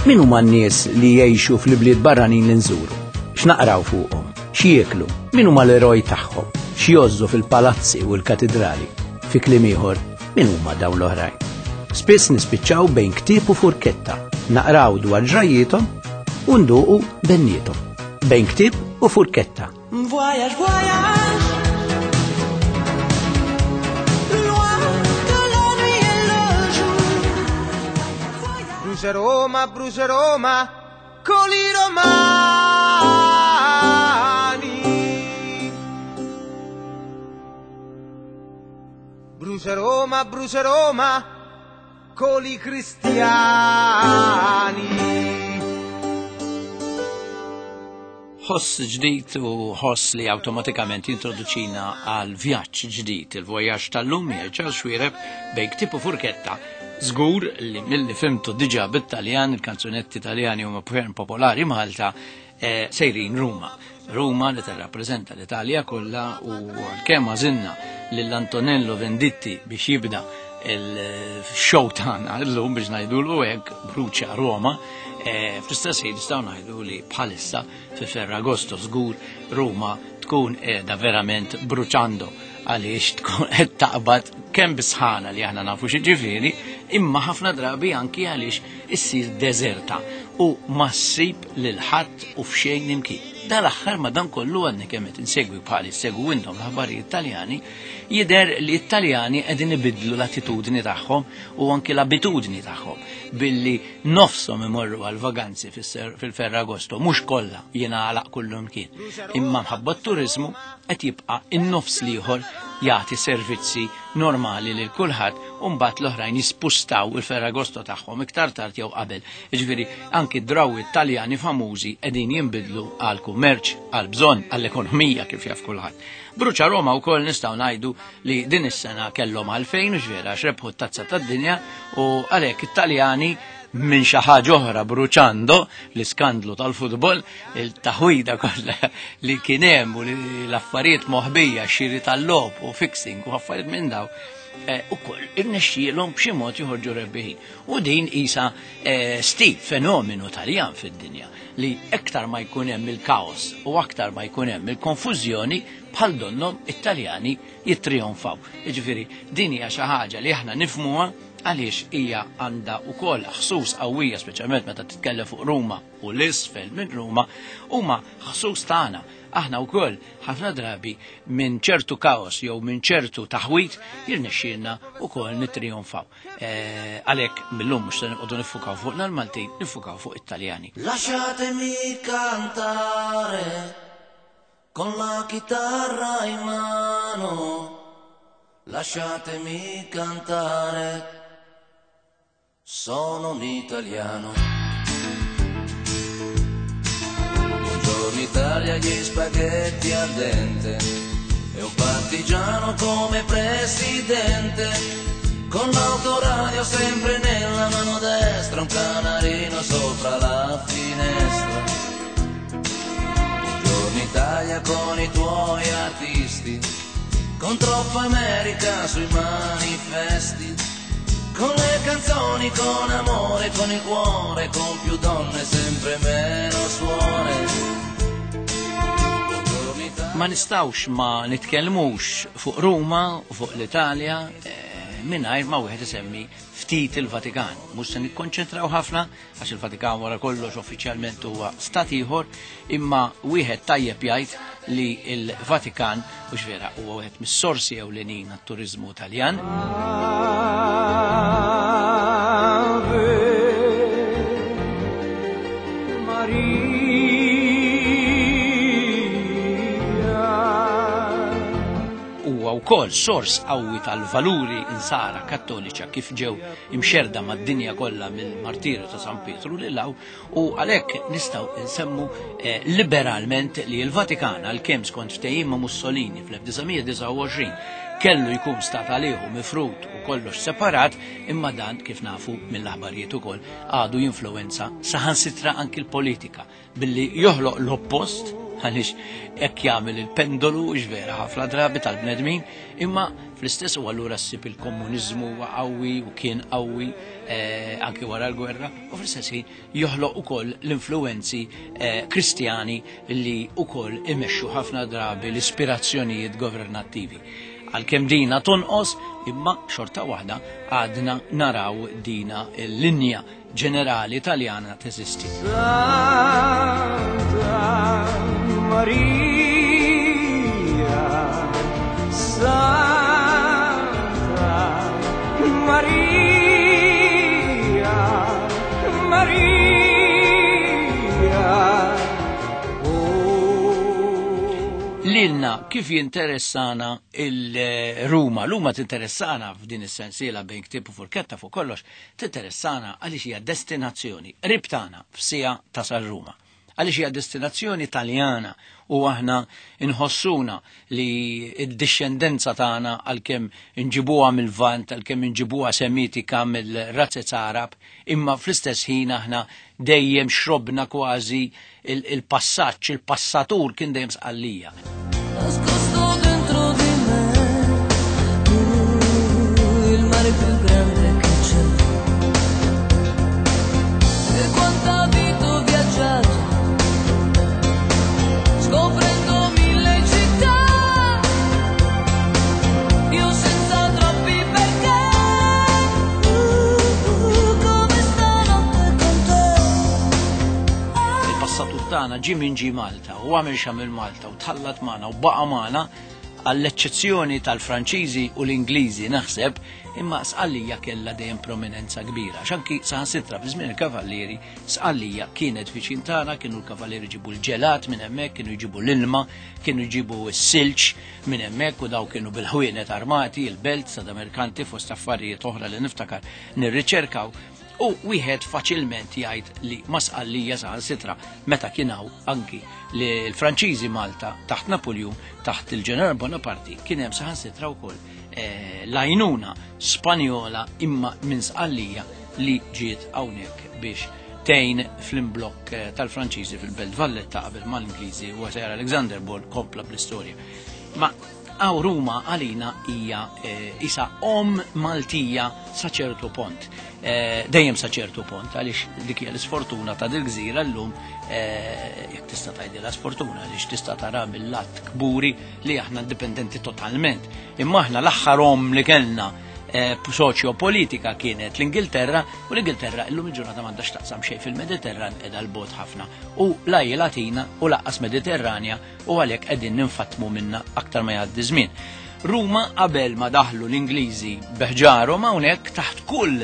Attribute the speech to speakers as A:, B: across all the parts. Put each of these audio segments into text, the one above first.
A: Min huma n-nies li jgħixu fl-bliet barranin li nżuru? X'naqraw fuqhom? X'jieklu? Min huma l-eroj tagħhom? X'jożżu fil-palazzi u l-katedrali? Fi kliem ieħor, min huma dawn l-oħrajn? Spiss nispiċċaw bejn ktieb u furketta, naqraw dwar ġrajjithom u nduqu bennietom. Bejn ktieb u furketta.
B: Voyage, voyage, loin de la nuit et le jour.
C: Brucia Roma, con i romani. Brucia Roma, con i cristiani.
D: Ħoss ġdid u ħoss li awtomatikament jintroduċina għal vjaġġ ġdid, il-vjaġġ tal-lum jerġa' xwiereb bejn ktieb u furketta. Żgur li milli fimtu diġà bit-Taljan, il-kanzunetti Taljani huma ferm popolari Malta, sejrin Ruma. Ruma li tirrappreżenta l-Italja kollha u kemm għażilna lil Antonello Venditti biex jibda il-show tagħna llum biex ngħidulu hekk Brucia Roma. Fl-istess ħin nistgħu ngħidu li bħalissa fi Ferragosto żgur Ruma tkun qiegħda verament bruċando għaliex tkun qed taqbad kemm bisħana li aħna nafu x'jiġifieri, imma ħafna drabi anki għaliex issir deżerta u ma ssib lil ħadd u f'xejn imkien. Dal-aħħar madankollu għadni kemm qed insegwi bħali segwu intom l-aħbarijiet Taljani, jidher li t-Taljani qegħdin ibidlu l-attitudni tagħhom u anke l-abitudni tagħhom billi nofshom imorru għal vaganzi fil-Ferragosto mhux kollha jingħalaq kullu mkien. Imma mħabba t-turiżmu qed jibqa' in-nofs ieħor jagħti servizzi normali lil kulħadd u mbagħad l-oħrajn jispustaw il-Ferragosto tagħhom iktar tard jew qabel. Jiġifieri anke d-drawwi Taljani famużi qegħdin jinbidlu għal kummerċ, għal bżonn, għall-ekonomija kif jaf kulħadd. Brucia Roma wkoll nistgħu ngħidu li din is-sena kellhom għalfejn u ġvera xrebħu t-tazza tad-dinja u għalhekk it-Taljani minn xi ħaġa oħra bruċando l-iskandlu tal-futbol, il-taħwida kollha li kien hemm u l-affarijiet moħbija xiri tal-lob u fixing u affarijiet minn daw ukoll irnexxielhom b'xi mod joħorġu rebbieħin. U din qisha stil fenomenu Taljan fid-dinja li aktar ma jkun hemm il-kaos u aktar ma jkun hemm il-konfużjoni bħal donnom it-Taljani jittrionfaw. Jiġifieri din hija xi ħaġa li aħna nifhmuha għaliex hija għandha wkoll ħsuus qawwija speċjalment meta titkellem fuq Ruma u l-isfel minn Ruma huma ħsuus tagħna. Aħna wkoll ħafna drabi minn ċertu kaos jew minn ċertu taħwit jirnexxielna wkoll nittrionfaw. Għalhekk millum mhux se noqogħdu niffukaw fuqna l-Maltin, niffukaw fuq it-Taljani.
B: Lasciatemi cantare con la chitarra in mano. Lasciatemi cantare, sono un italiano. Buongiorno Italia, gli spaghetti al dente e un partigiano come presidente, con l'autoradio sempre nella mano destra, un canarino sopra la finestra. Buongiorno Italia con i tuoi artisti, con troppa America sui manifesti, con le canzoni, con amore, con il cuore, con più donne, sempre meno suore.
D: Ma nistawx ma nitkellmux fuq Ruma u fuq l-Italja mingħajr ma wieħed isemmi ftit il-Vatikan. Mhux se nikkonċentraw ħafna għax il-Vatikan wara kollox uffiċjalment huwa stat ieħor, imma wieħed tajjeb jgħid li l-Vatikan mhux vera huwa wieħed mis-sorsi ewlenin għat-turiżmu Taljan. Wkoll sors qawwi tal-valuri insara kattoliċa kif ġew imxerda mad-dinja kollha mill-martirju ta' San Pietru lillaw u għalhekk nistgħu nsemmu liberalment li l-Vatikan għalkemm skont ftehim ma' Mussolini fl-1929 kellu jkun stat għaliehu mifrut u kollox separat, imma dan kif nafu mill-aħbarijiet ukoll għadu jinfluwenza saħansitra anki l-politika billi joħloq l-oppost għaliex hekk jagħmel il-pendolu ġvera ħafna drabi tal-bnedmin, imma fl-istess u allura ssib il-komuniżmu huwa qawwi u kien qawwi anke wara l-gwerra, u fl-istess ħin joħloq ukoll l-influenzi Kristjani li ukoll imexxu ħafna drabi l-ispirazzjonijiet governattivi. Għalkemm dina tonqos, imma xorta waħda għadna naraw dina l-linja ġenerali Taljana teżisti.
E: Santa Maria, Santa Maria, Maria.
D: Lilna kif jinteressana il-Ruma. Ruma tinteressana f'din is-sensiela bejn Ktieb u Furketta fuq kollox, tinteressana għaliex hija destinazzjoni ribtana f'sija tasal Ruma. Għaliex hija destinazzjoni Taljana u aħna inħossuna li d-discendenza tagħna għalkemm inġibuha mill-Vant, għalkemm inġibuha semitika mill-razzez Arab, imma fl-istess ħin aħna dejjem xrobna kważi il-passaġġ, il-passatur kien dejjem sqallija.
B: Nascosto dentro di me, il mare più grande che c'è. E quanta vita ho viaggiato, scoprendo mille città, io senza troppi perché, come stanotte con te.
D: Il-passatur tagħna ġie minn Malta u għamel xamil Malta u tħallat magħna u baqa' magħna għall-eċċezzjoni tal-Franċiżi u l-Ingliżi naħseb, imma Sqallija kellha dejjem prominenza kbira. X'anki saħansitra fi żmien il-kavallieri, Sqallija kienet viċin tagħna, kienu l-kavallieri jġibu l-ġelat minn hemmhekk, kienu jġibu l-ilma, kienu jġibu s-silġ minn hemmhekk u daw kienu bil-ħwienet armati, il-belt sadamerkanti fost affarijiet oħra li niftakar nirriċerkaw. U wieħed faċilment jgħid li ma Sqallija saħansitra meta kienaw anki li l-Franċiżi Malta taħt Napoleon, taħt il-ġeneral Bonaparte, kien hemm saħansitra wkoll l-għajnuna Spanjola imma minn Sqallija li ġiet hawnhekk biex tgħin fl-imblokk tal-Franċiżi fil-Belt Valletta qabel mal-Ingliżi u Sir Alexander Ball kompla bl-istorja. Ma għaw Ruma għalina hija isa Maltija sa ċertu pont. Dejjem sa ċertu pont, għaliex dik hija l-isfortuna ta' dil-gżira llum, jekk tista' tgħidilha sfortuna għaliex tista' tara bil-lat kburi li aħna indipendenti totalment. Imma aħna l-aħħar li kellna soċjo-politika kienet l-Ingilterra, u l-Ingilterra llum il-ġurnata m'għandax taqsam xejn fil-Mediterran qiegħda l-bot ħafna. U lajja Latina u laqqas Mediterranja u għalhekk qegħdin ninfatmu minna aktar ma jgħaddi żmien. Ruma qabel ma daħlu l-Ingliżi beħġarhom hawnhekk taħt kull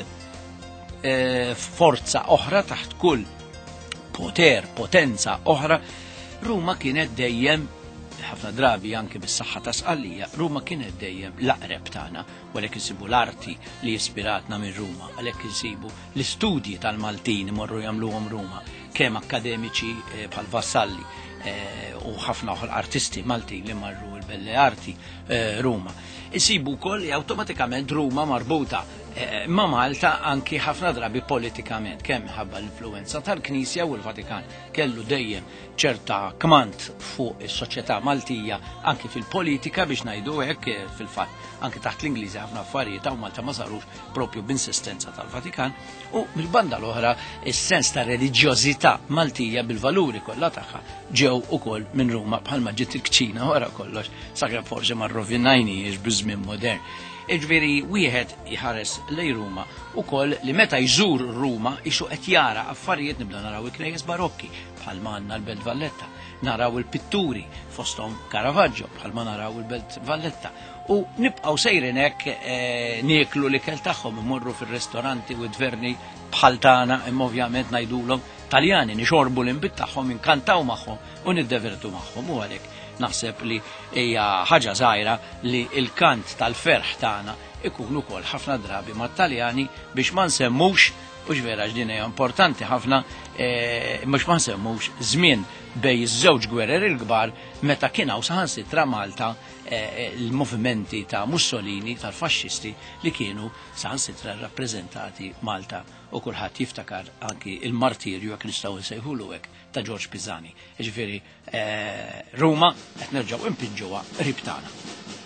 D: forza oħra, taħt kull potenza oħra, Ruma kienet dejjem ħafna drabi anke bis-saħħa ta' Sqallija, Ruma kienet dejjem l-aqreb tagħna, u għalhekk insibu l-arti li jispiratna minn Ruma, għalhekk insibu l-istudji tal-Maltin imorru jagħmluhom Ruma, kemm akademiċi bħal Vassalli u ħafna oħra artisti Maltin li marru l-belle arti Ruma. Insibu wkoll li awtomatikament Ruma marbuta ma' Malta anki ħafna drabi politikament, kemm ħabba l-influenza tal-Knisja u l-Vatikan kellu dejjem ċerta kmant fuq is-soċjetà Maltija anki fil-politika biex ngħidu hekk fil-fatt anki taħt l-Ingliżi ħafna affarijiet u Malta ma sarux propju b'insistenza tal-Vatikan, u mill-banda l-oħra is-sens ta' reliġjożità Maltija bil-valuri kollha tagħha ġew ukoll minn Ruma bħalma ġiet il-kċina wara kollox sakemm forsi ma rrovinajniex biż-żmien modern. Iġveri wieħed jħares lej Ruma ukoll li meta jżur Ruma ixu qed jara affarijiet nibda naraw il-knejjes barokki bħalma għandna l-Belt Valletta, naraw il-pitturi fosthom Caravaggio bħalma naraw il-Belt Valletta, u nibqgħu sejrin hekk nieklu l-ikel tagħhom imorru fir-ristoranti u tverni bħal tagħna imma ovvjament ngħidulhom Taljani nixorbu l-inbit tagħhom inkantaw magħhom u niddevertu magħhom, u għalhekk naħseb li hija ħaġa żgħira li l-kant tal-ferħ tagħna ikun ukoll ħafna drabi mat-Taljani biex ma nsemmux U ġvera ġdin hija importanti ħafna mhux ma nsemmux żmien bej iż-żewġ gwerer il-kbar meta kien hawn saħansitra Malta il-movimenti ta' Mussolini tal-faxxisti li kienu saħansitra rrappreżentati Malta u kulħadd jiftakar anki il-martirju jekk nistgħu nsejħulu hekk ta' George Pisani. Ġifieri Ruma qed nerġgħu impinġuha qrib tagħna.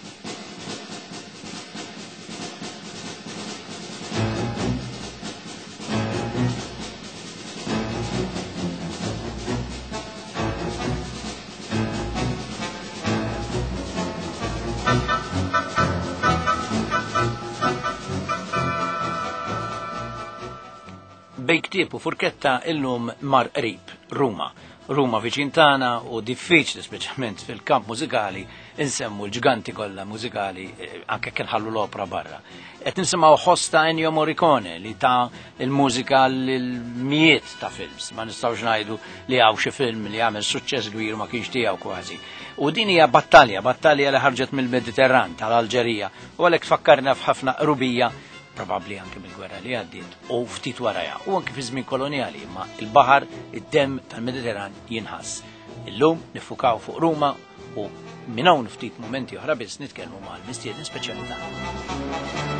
D: Bej ktieb u furketta illum mar qrib Ruma. Ruma viċin tagħna u diffiċli speċjalment fil-kamp mużikali insemmu l-ġiganti kollha mużikali anke kien ħallu l-opra barra. Qed nisimgħu ħosta Ennio Morricone li ta' il-mużika l-mijiet ta' films. Ma nistgħux ngħidu li hawn xi film li għamel suċċess kbir ma kienx tiegħu kważi. U din hija battalja li ħarġet mill-Mediterran tal-Alġerija u għalhekk tfakkarna f'ħafna qrubija probabbli anke mill-gwerra li għaddiet u ftit warajha u anke fi żmien kolonjali imma il-baħar id-demm tal-Mediterran jinħass. Illum nifukaw fuq Ruma u minn hawn ftit mumenti oħra biss nitkellmu mal-mistiedni speċjali tagħna.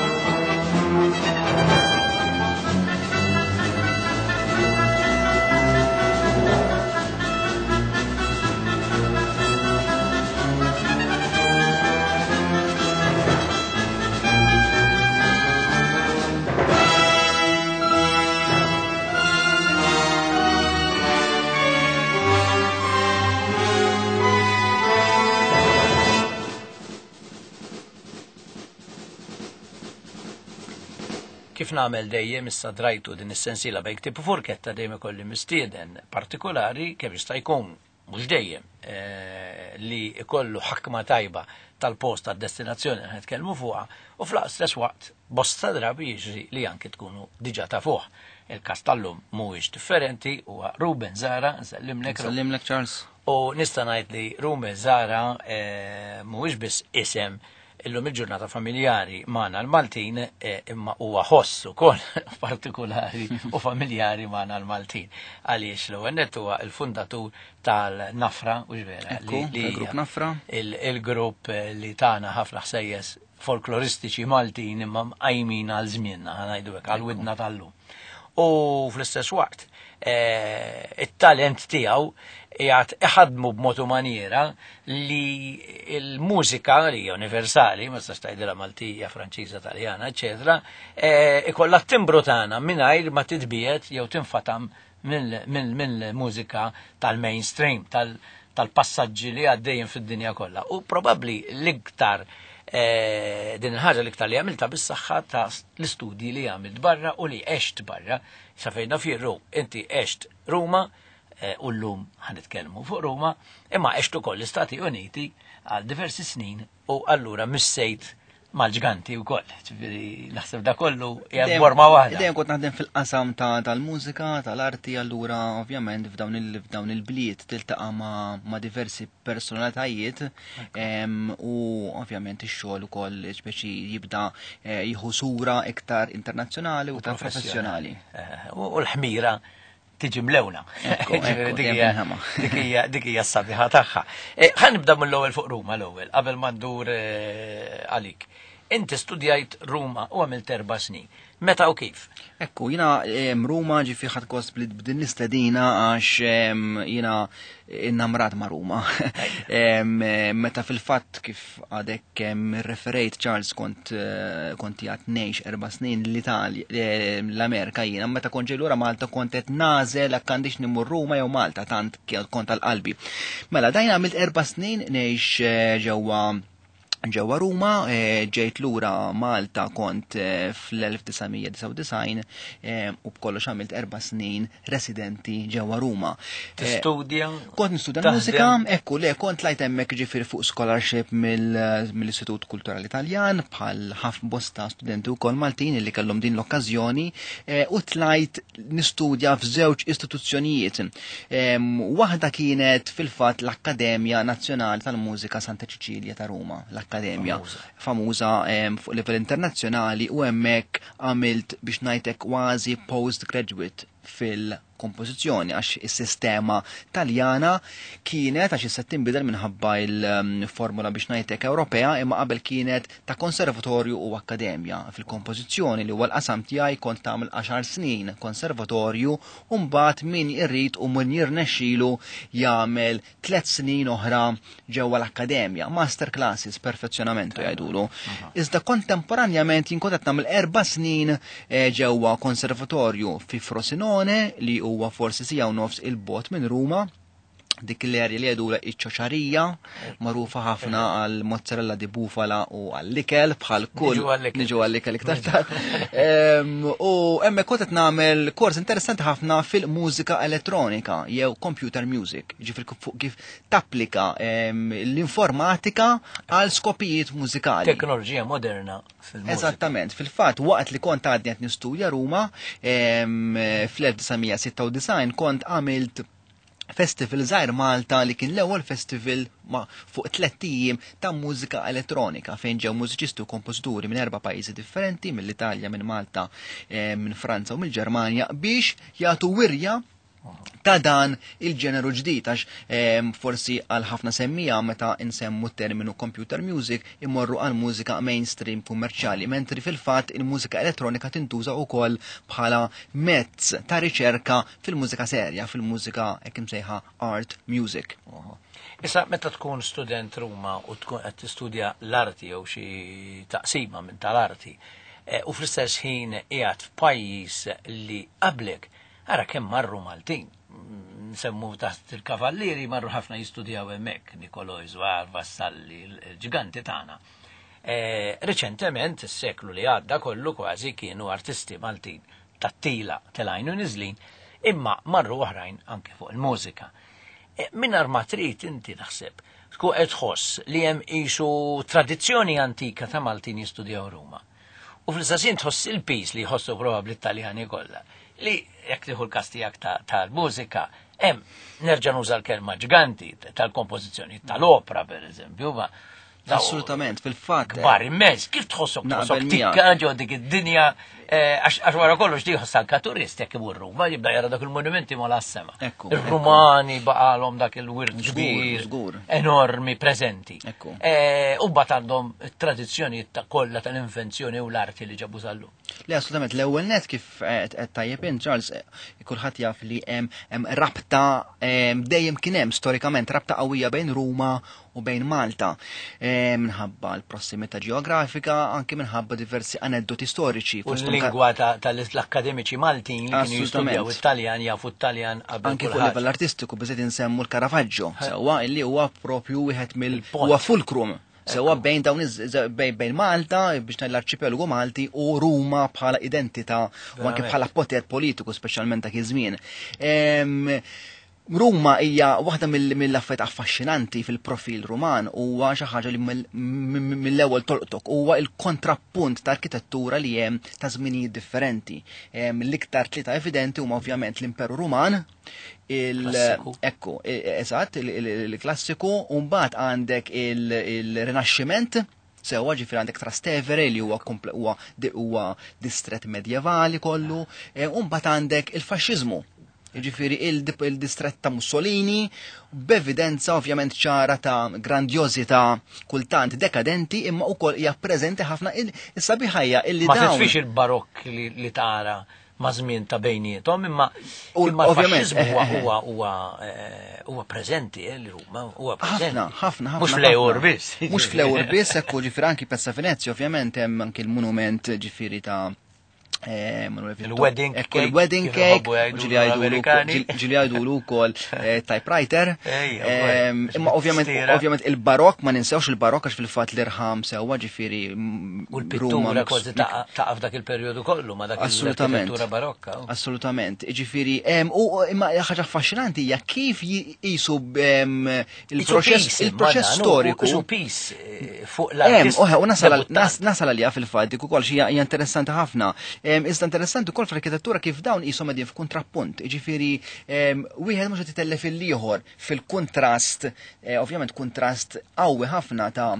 D: Kif nagħmel dejjem issa drajtu din is-sensiela bejn ktieb u furketta dejjem ikolli mistieden partikolari kemm jista' jkun mhux dejjem li ikollu ħakma tajba tal-post tad-destinazzjoni li nitkellmu fuqha u fl-istess waqt bosta drabi jiġri li anke tkunu diġà ta' fuq. Il-każ tal-lum mhuwiex differenti huwa Ruben Zara, nsellimlek
F: Charles.
D: U nista' ngħid li Ruben Zara mhuwiex biss isem illum il-ġurnata familjari magħna l-Maltin imma huwa ħoss ukoll partikolari u familjari magħna l-Maltin. Għaliex l-ewwel huwa l-fundatur tal-Nafra u ġvera
F: il-grupp Nafra.
D: Il-grupp li tagħna ħafna ħsejjes folkloristiċi Maltin imma mqajmin għal żmienna ngħidu hekk għal widna tal-lum. U fl-istess waqt it-talent tiegħu jgħat iħadmu b'motu maniera li il-mużika li universali, ma stax tgħidilha Maltija, Franċiża, Taljana, eċetera, ikollha t-timbru tagħna mingħajr ma titbiet jew tinfatam mill-mużika tal-mainstream, tal-passaġġi li għaddejjin fid-dinja kollha. U probabbli l-iktar din il-ħaġa li iktar li għamilta bis-saħħa ta' l-istudji li għamilt barra u li għext barra, sa fejna firru, inti għext Ruma, u l-lum ħanitkellmu fuq Ruma, imma għext ukoll l-Istati Uniti għal diversi snin u allura missejt mal-ġganti wkoll. Ġifieri naħseb da kollu hija borma waħda.
F: Dejjem kont naħdem fil-qasam tal-mużika, tal-arti, allura ovvjament f'dawn il-bliet tiltaqa' ma' diversi personalitajiet u ovvjament ix-xogħol ukoll speċi jibda jieħu sura iktar internazzjonali u professjonali.
D: U l-ħmira tiġi mlewna. Dik hija s-sabiħa tagħha. Ħa nibda mill-ewwel fuq Ruma l-ewwel qabel ma ndur għalik. Inti studjajt Ruma u għamilt 4 snin. Meta u kif?
F: Ekku, jina Ruma ġifi ħadd kost b'din l-istedina għax jina innamrat ma' Ruma. Meta fil-fatt kif għadek referejt Charles kont jgħat ngħix 4 snin l-Amerika jina, meta kont ġej lura Malta kont qed nażel hekk għandix nimur Ruma jew Malta tant kont tal-qalbi. Mela dajna għamilt 4 snin ngħix ġewwa Ruma, ġejt lura Malta kont fl-1999 u b'kollox għamilt 4 snin residenti ġewwa Ruma.
D: Tistudja?
F: Kont nistudja mużika, ekku le kont tlajt hemmhekk ġifieri fuq scholarship mill-Istitut Kulturali Taljan bħal ħafna bosta studenti wkoll Maltin li kellhom din l-okkażjoni u tlajt nistudja f'żewġ istituzzjonijiet. Waħda kienet fil-fatt l-Akkademja Nazzjonali tal-Mużika Santa Ċiċilja ta' Ruma. akkademja famuża fuq livell internazzjonali u hemmhekk għamilt biex ngħidlek kważi postgraduate fil-kompożizzjoni għax is-sistema Taljana kienet għax issa tinbidel minħabba il-formula biex ngħidlek Ewropea imma qabel kienet ta' konservatorju u akkademja. Fil-kompożizzjoni li huwa l-qasam tiegħi kont tagħmel 10 snin konservatorju u mbagħad min irrid u min jirnexxielu jagħmel 3 snin oħra ġewwa l-akkademja, master classes, perfezzjonamentu jgħidulu. Iżda kontemporanjament jien kont qed nagħmel 4 snin ġewwa konservatorju fi Frosinone li huwa forsi sija u nofs il-bot minn Ruma, dik l-erja li għedula iċ-ċoċarija, magħrufa ħafna għal mozzarella di bufala u għall-ikel bħal kull. Niġu għall-ikel iktar tard. U hemmhekk kont qed nagħmel kors interessanti ħafna fil-mużika elettronika jew computer music, ġifier kif tapplika l-informatika għal skopijiet mużikali.
D: Teknoloġija moderna fil-mużika.
F: Eżattament, fil-fatt waqt li kont għadni qed nistudja Ruma fl-1996 kont għamilt festival żgħir Malta li kien l-ewwel festival fuq 3 ijiem ta' mużika elettronika fejn ġew mużiċisti u kompożituri minn 4 pajjiżi differenti, mill-Italja, minn Malta, minn Franza u mill-Ġermanja biex jagħtu wirja ta' dan il-ġeneru ġdid għax forsi għal ħafna semmija meta insemmu terminu computer music immorru għal mużika mainstream kummerċjali, mentri fil-fatt il-mużika elettronika tintuża wkoll bħala mezz ta' riċerka fil-mużika serja, fil-mużika hekk imsejħa art music.
D: Issa meta tkun student Ruma u tkun qed tistudja l-arti jew xi taqsima minn tal-arti u fl-istess ħin qiegħed f'pajjiż li qablek ara kemm marru Maltin. Nsemmu taħt il-kavallieri marru ħafna jistudjaw hemmhekk, Nikoloj Żwar, Vassalli, l-ġiganti tagħna. Reċentement is-seklu li għadda kollu kważi kienu artisti Maltin tat-tila telajnu niżlin, imma marru oħrajn anke fuq il-mużika. Minnar ma trid inti naħseb tkun qed tħoss li hemm qisu tradizzjoni antika ta' Maltin jistudjaw Ruma. U fl-istess tħoss il-pis li jħossu probabbli Italjani kollha. Li jekk tieħu l-każ tiegħek tal-mużika, hemm nerġa' nuża l-kelma ġiganti tal-kompożizzjoni tal-opra pereżempju, ma
F: assolutament fil-fatt.
D: Kbar immens, kif tħossok tikka ġo dik id-dinja għax wara kollox tieħoss anke turist jekk imur Ruma jibda jara dak il-monumenti ma las-sema. Ir-Rumani baqalhom dak il-wirt kbir enormi preżenti. U mbagħad għandhom it-tradizzjoni kollha tal-invenzjoni u l-arti li ġabu żallu.
F: Le assolutament l-ewwel net kif qed tajjeb Charles kulħadd jaf li hemm rabta dejjem kien hemm storikament rabta qawwija bejn Ruma u bejn Malta minħabba l-prossimità ġeografika anke minħabba diversi aneddoti storiċi.
D: U l-lingwa tal-akkademiċi Maltin li kienu jistudjaw it-Taljan jafu t-Taljan qabel
F: anke fuq livell artistiku biżgħet insemmu l-Caravaggio sewwa illi huwa propju wieħed huwa fulcrum. Sewa bejn dawn bejn Malta biex ngħid l-arċipelagu Malti u Ruma bħala identità u anke bħala poter politiku speċjalment dak iż-żmien. Ruma hija waħda mill-affarijiet affaxxinanti fil-profil Ruman huwa xi ħaġa li mill-ewwel tolqtok huwa l-kontrapunt ta' arkitettura li hemm ta' żminijiet differenti. L-iktar tlieta evidenti huma ovvjament l-Imperu Ruman, il-klassiku, u mbagħad għandek il-Rinaxximent, sewa ġifier għandek Trastevere li huwa distret medjevali kollu, u mbagħad għandek il-faxxiżmu. Ġifieri il-distret ta' Mussolini, b'evidenza ovvjament ċara ta' grandjosità kultant dekadenti imma wkoll hija preżenti ħafna is-sabiħajja illi dawn.
D: Ma tfix il-barokk li tara ma' żmien ta' bejniethom imma il-faxxiżmu huwa preżenti li huma huwa preżenti.
F: Ħafna.
D: Mhux fl-ewwel biss.
F: Mhux fl-ewwel biss, hekk ġifier anki Piazza Venezia ovvjament hemm anke il-monument ġifieri ta'
D: il-wedding
F: cake, ġili għajdulu kol typewriter. Imma ovvjament il-barok, ma ninsewx il-barok għax fil-fat l-irħam sewa ġifiri.
D: U l-pittura kważi taqaf dak il-periodu kollu, ma dak il-pittura barokka.
F: Assolutament. Ġifiri, u imma ħaġa affaxxinanti hija kif jisu il-proċess storiku.
D: Isu pis fuq l-artist.
F: U nasal għalija fil-fat, dik ukoll xi hija interessanti ħafna. Iżda interessanti wkoll fl-arkitettura kif dawn qishom qegħdin f'kuntrapunt. Jiġifieri wieħed mhux qed itellef il-ieħor fil-kuntrast, ovvjament kuntrast qawwi ħafna ta'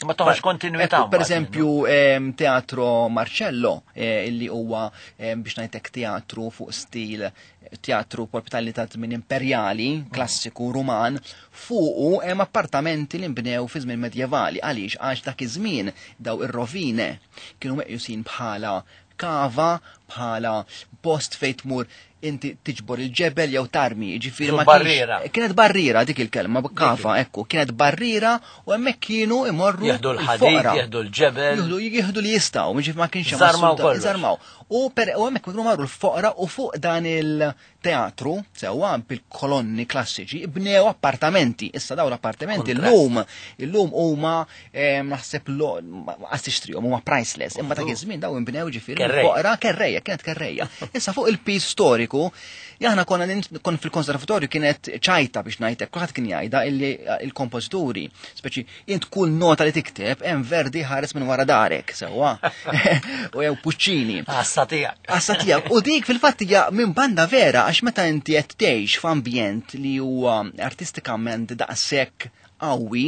D: Ma toħroġ kontinuità.
F: Per eżempju, Teatro Marcello, illi huwa biex ngħidlek teatru fuq stil teatru tal żmien imperjali, klassiku Ruman, fuqu hemm appartamenti li nbnew fi żmien medjevali. Għaliex għax dak iż-żmien daw ir-rovine kienu meqjusin bħala kava, bħala post fejn tmur inti tiġbor il-ġebel jew tarmi, ġifieri ma
D: barriera.
F: Kienet barriera dik il-kelma, kafa, ekku, kienet barriera u hemmhekk kienu imorru
D: Jieħdu l-ħadid, jieħdu l-ġebel.
F: Jieħdu li jistgħu, ġifieri ma kienx
D: Żarmaw kollox.
F: Żarmaw. U hemmhekk kienu marru l-foqra u fuq dan il-teatru, sewwa bil-kolonni klassiċi, bnew appartamenti. Issa daw l-appartamenti illum huma naħseb qas tixtrihom huma priceless, imma dak iż-żmien daw inbnew ġifieri l-foqra kerrejja, kienet kerrejja. Issa fuq il-pis storiku Jahna kon fil-konservatorju kienet ċajta biex ngħidlek, kulħadd kien jgħidha illi il-kompożituri, speċi int kull nota li tikteb hemm Verdi ħares minn wara darek, sewwa. U jew Puccini.
D: Assa
F: tiegħek. U dik fil-fatt hija minn banda vera għax meta inti qed tgħix f'ambjent li huwa artistikament daqshekk qawwi,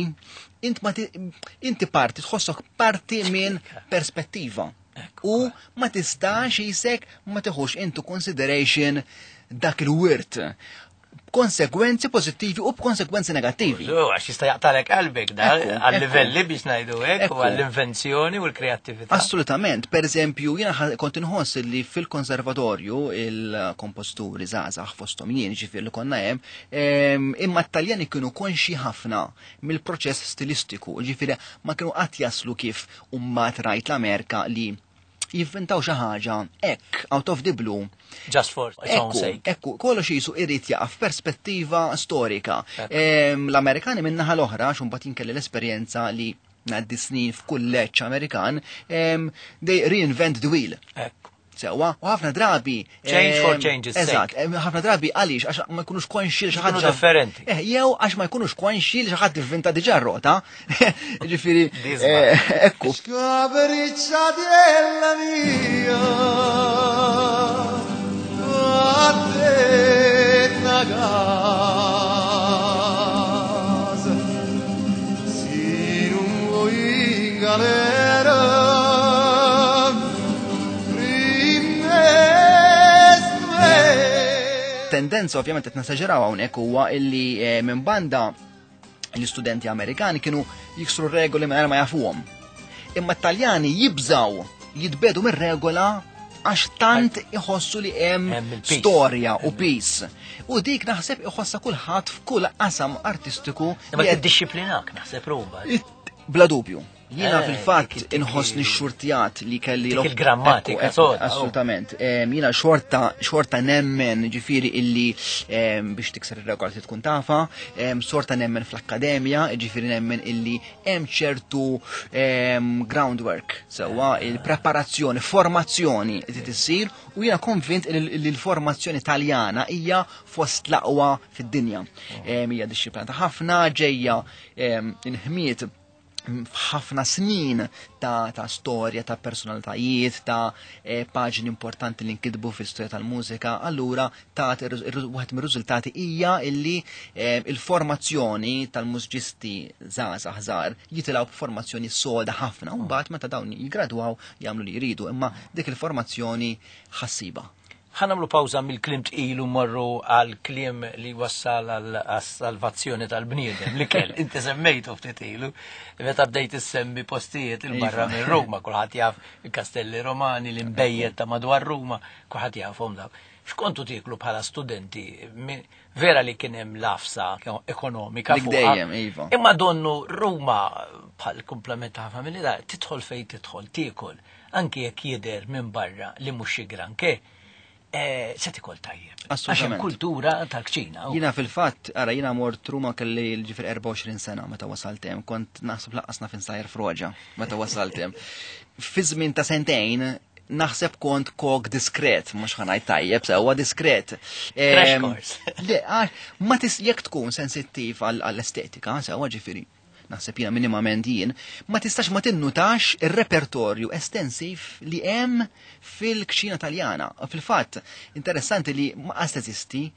F: inti parti tħossok parti minn perspettiva. U ma tistax jisek ma tiħux into consideration dak il-wirt. Konsekwenzi pozittivi u b'konsekwenzi negattivi.
D: Għax jista' jaqtalek qalbek għal-livelli biex ngħidu hekk u għall-invenzjoni u l-kreattività.
F: Assolutament. Per eżempju, jiena kont inħoss li fil-konservatorju il-komposturi żgħażagħ fosthom jien ġifier li konna hemm imma t-Taljani kienu konxi ħafna mill-proċess stilistiku, ġifieri ma kienu qatt jaslu kif mbagħad rajt l-Amerika li jivvintaw xi ħaġa hekk out of the blue.
D: Just for its own sake.
F: Ekku, kollox jisu irrid jaqaf perspettiva storika. L-Amerikani min-naħa l-oħra, xumbat jinkelli l-esperjenza li ngħaddi snin f'kulleġġ Amerikan, they reinvent the wheel.
D: Ekku.
F: Sewa, u ħafna drabi.
D: Change for change's sake.
F: Eżatt, ħafna drabi għaliex għax ma jkunux konxi li xi ħaġa
D: differenti.
F: Jew għax ma jkunux konxi li xi ħadd ivvinta diġà rota. Ġifieri ekku.
C: Capriccia della mia, a te una casa, si non vuoi in galera.
F: Tendenza ovvjament qed nasaġeraw hawnhekk huwa illi minn banda l-istudenti Amerikani kienu jiksru regoli mingħajr ma jafuhom. Imma t-Taljani jibżaw jitbedu mir-regola għax tant iħossu li hemm storja u peace. U dik naħseb iħossa kulħadd f'kull qasam artistiku.
D: Imma tiddixxiplinak naħseb ruba.
F: Bla dubju. Jiena fil-fatt inħossni x-xurtijat li kelli
D: il-grammatika
F: assolutament. Jiena xorta nemmen ġifiri illi biex tikser ir-regola tkun tafa, sorta nemmen fl-akkademja, ġifiri nemmen illi hemm ċertu groundwork, sewwa il-preparazzjoni, formazzjoni li tissir u jiena konvint li l-formazzjoni Taljana hija fost l-aqwa fid-dinja. Hija dixxiplinata ħafna, ġejja inħmiet ħafna snin ta' storja, ta' personalitajiet, ta' paġni importanti li nkitbu fil-storja tal-mużika, allura ta' waħed mir-riżultati hija illi il-formazzjoni tal-mużiċisti żgħażagħ ħżar jitilgħu b'formazzjoni soda ħafna u mbagħad meta dawn jiggradwaw jagħmlu li jridu, imma dik il-formazzjoni ħassiba.
D: Ħanamlu pawza mill-klim tqilu morru għal-klim li wassal għal-salvazzjoni tal-bniedem li kell. Inti semmejtu ftit ilu, meta bdejt issemmi postijiet il-barra minn Ruma, kulħadd jaf il-Kastelli Romani, l-imbejjed ta' madwar Ruma, kulħadd jafhom daw. X'kontu tiklu bħala studenti? Vera li kien hemm lafsa ekonomika fuq. Imma donnu Ruma bħal komplement ta' familja tidħol fejn tidħol tiekol, anke jekk jidher minn barra li mhux xi granché. Se tikol tajjeb. Għaxem kultura tal-kċina.
F: Jina fil-fatt, jina mort Ruma kelli ġifir 24 sena meta wasaltem, kont naħseb laqqasna finsajr froġa meta wasaltem. Fi żmien ta' sentejn naħseb kont kok diskret, mhux ħanajt tajjeb, sewwa diskret.
D: Crash course.
F: Ma jekk tkun sensittiv għall-estetika, sewwa ġifieri. Naħseb jiena minimament jien, ma tistax ma tinnutax ir-repertorju estensiv li hemm fil-kċina Taljana. Fil-fatt, interessanti li ma' teżisti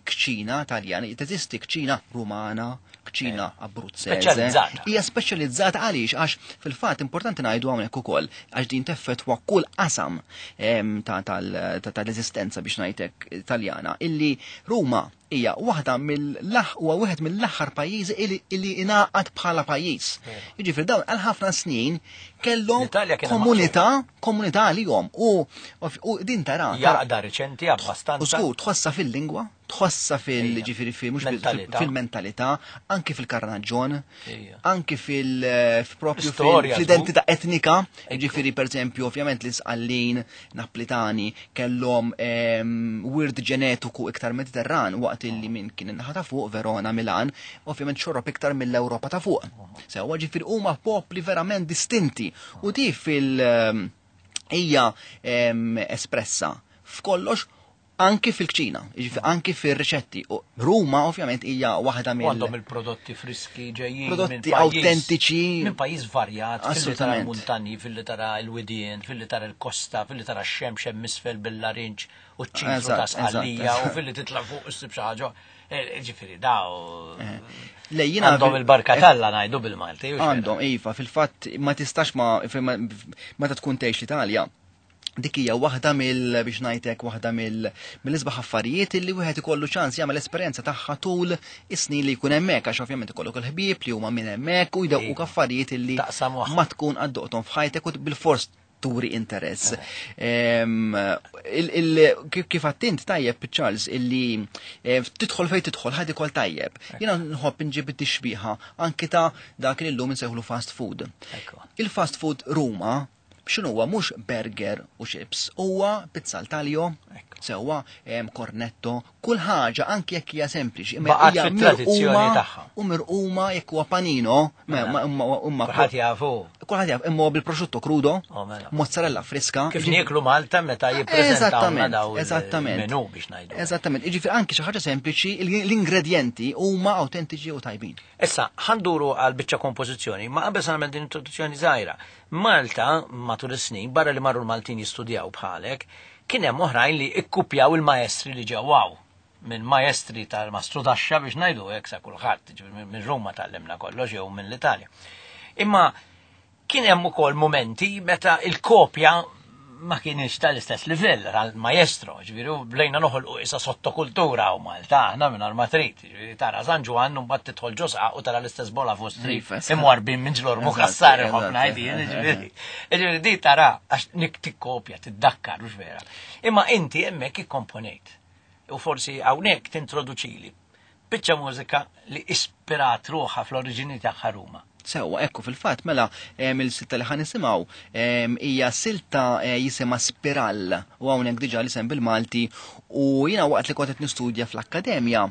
F: kċina Taljana, teżisti kċina Rumana, kċina Abruzzese.
D: Speċjalizzata.
F: Hija speċjalizzata għaliex għax fil-fatt importanti ngħidu hawnhekk ukoll għax din teffettwa kull qasam tal-eżistenza biex ngħidlek Taljana illi Ruma hija waħda wieħed mill-aħħar pajjiżi illi ingħaqad bħala pajjiż. Jiġifieri dawn għal ħafna snin kellhom komunità għalihom u din tara.
D: Jaqda riċenti abbastanza.
F: U skur tħossa fil-lingwa, tħossa fil-ġifieri fil-mentalità, anke fil-karnaġġon, anke propju fil-identità etnika, ġifieri pereżempju ovvjament l-Isqallin Naplitani kellhom wirt ġenetiku iktar Mediterran waqt illi minn kien innaħa ta' fuq Verona, Milan, ovvjament xorrob iktar mill-Ewropa ta' fuq. Sewwa ġifieri huma popli verament distinti u di hija espressa f'kollox anki fil-kċina, anki fil-riċetti. Ruma ovvjament hija waħda
D: għandhom il-prodotti friski ġejjin
F: prodotti autentiċi
D: minn pajjiż varjat, fil-li tara l-muntanji, fil-li tara l-widien, fil-li tara l-kosta, fil-li tara x-xemx misfel bil-larinġ u ċ-ċifru ta' sqallija u fil-li titla' fuq issib xi ħaġa. Ġifieri daw għandhom il-barkatalla ngħidu bil-Malti.
F: Għandhom iva, fil-fatt ma tistax meta tkun tgħix l-Italja. Dik hija waħda biex ngħidlek waħda mill-isbaħ affarijiet illi wieħed ikollu ċans jagħmel esperjenza tagħha tul is-snin li jkun hemmhekk għax ovvjament ikollok il-ħbieb li huma minn hemmhekk u jdewquk affarijiet illi ma tkun għaddoqthom f'ħajtek u bil-fors turi interess. Kif għattint tajjeb Charles illi tidħol fejn tidħol ħad ikol tajjeb. Jiena nħobb inġib it-tixbiħa anke ta' dak li llum insejħulu fast food. Il-fast food Ruma x'inhuwa mhux burger u chips, huwa pizza al-taglio, sewwa cornetto, kull ħaġa anke jekk hija sempliċi, imma hija
D: tradizzjoni tagħha.
F: U mirquma jekk huwa panino,
D: kulħadd jafu.
F: Kulħadd jaf, imma bil-prosciutto crudo, mozzarella friska.
D: Kif nieklu Malta meta jippreżentawna daw il-menù biex ngħidu.
F: Eżattament, jiġifieri anke xi ħaġa sempliċi, l-ingredjenti huma awtentiċi u tajbin.
D: Issa, ħanduru għal biċċa kompożizzjoni, ma qabel nagħmel din introduzzjoni żgħira. Malta matul is-snin barra li marru l-Maltin jistudjaw bħalek, kien hemm oħrajn li ikkupjaw il-maestri li ġewwaw minn maestri tal-Mastru Taxxa biex ngħidu hekk sa kulħadd, minn Ruma tallimna kollox jew minn l-Italja. Imma kien hemm ukoll momenti meta il-kopja ma kienx tal-istess livell għal-maestro, ġifieri blejna noħolqu issa sottokultura u Malta aħna mingħajr ma trid, ġifieri tara San Ġwan u mbagħad tidħol ġosqa u tara l-istess bola fuq street imwarbin minn ġlor mukassar ħafna jdien, ġifieri. Ġifieri di tara għax tikkopja tiddakkar mhux vera. Imma inti hemmhekk ikkomponejt. U forsi hawnhekk tintroduċili biċċa mużika li ispirat ruħha fl-oriġini tagħha Ruma.
F: Sewwa, ekku fil-fatt mela il-silta li ħanisimgħu hija silta jisimha Spiral u hawnhekk diġà l-isem bil-Malti u jiena waqt li kont qed nistudja fl-akkademja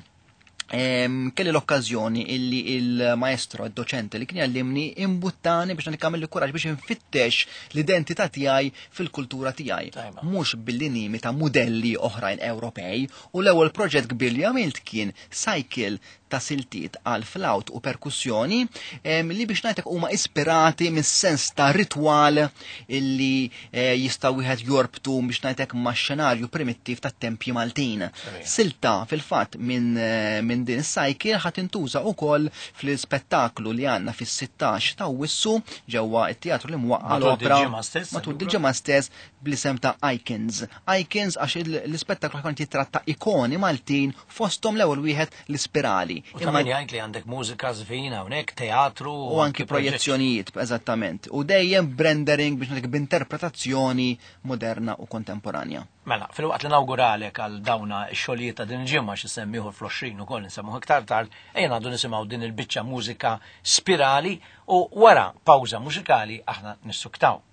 F: kelli l-okkażjoni illi il-maestro, id-doċenti li kien jallimni imbuttani biex nagħmel kuraġġ biex infittex l-identità tiegħi fil-kultura tiegħi. Mhux billi nimita modelli oħrajn Ewropej u l-ewwel proġett kbir li għamilt kien cycle ta' siltiet għal flaut u perkussjoni li biex ngħidlek huma ispirati mis-sens ta' ritwal illi jista' wieħed jorbtu biex ngħidlek max-xenarju primittiv tat-tempji Maltin. Silta fil-fatt minn din is-cycle ħadd intuża wkoll fl-spettaklu li għandna fis-16 ta' Wissu ġewwa t-teatru li mwaqqa l-opera matul il-ġimgħa stess bl-isem ta' Icons. Icons għax l-ispettaklu kont jitratta ikoni Maltin fosthom l-ewwel wieħed l-ispirali.
D: U tammin jgħid li għandek mużika żvina hawnhekk, teatru
F: u anki projezzjonijiet, eżattament. U dejjem brandering biex ngħidlek b'interpretazzjoni moderna u kontemporanja.
D: Mela, fil-waqt li nawguralek għal dawna x-xogħlijiet ta' din il-ġimgħa x'issemmiħu fl-20 ukoll insemmuh iktar tard, ejja ngħadu nisimgħu din il-biċċa mużika spirali u wara pawża mużikali aħna nissuktaw.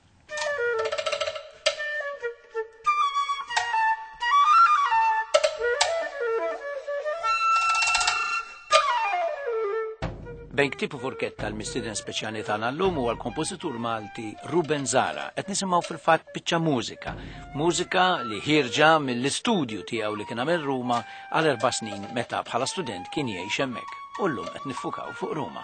D: Bejn ktib u furketta l-mistiden speċjali tagħna llum huwa l-kompożitur Malti Ruben Zara. Qed nisimgħu fil-fatt biċċa mużika. Mużika li ħirġa mill-istudju tiegħu li kien għamel Ruma għal 4 snin meta bħala student kien jgħix hemmhekk. U llum qed niffukaw fuq Ruma.